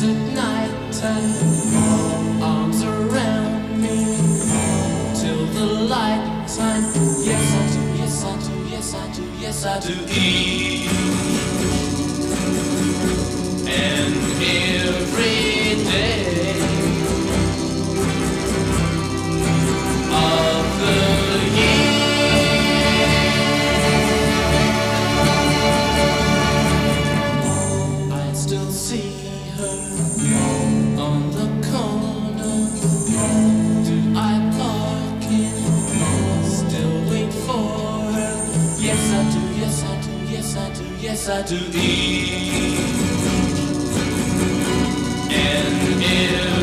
kiss at night time, arms around me till the light time. Yes I do, yes I do, yes I do, yes I do. And every day of the year I still see her on the corner. Do I park in? Still wait for her? Yes I do, yes I do, yes I do, yes I do. And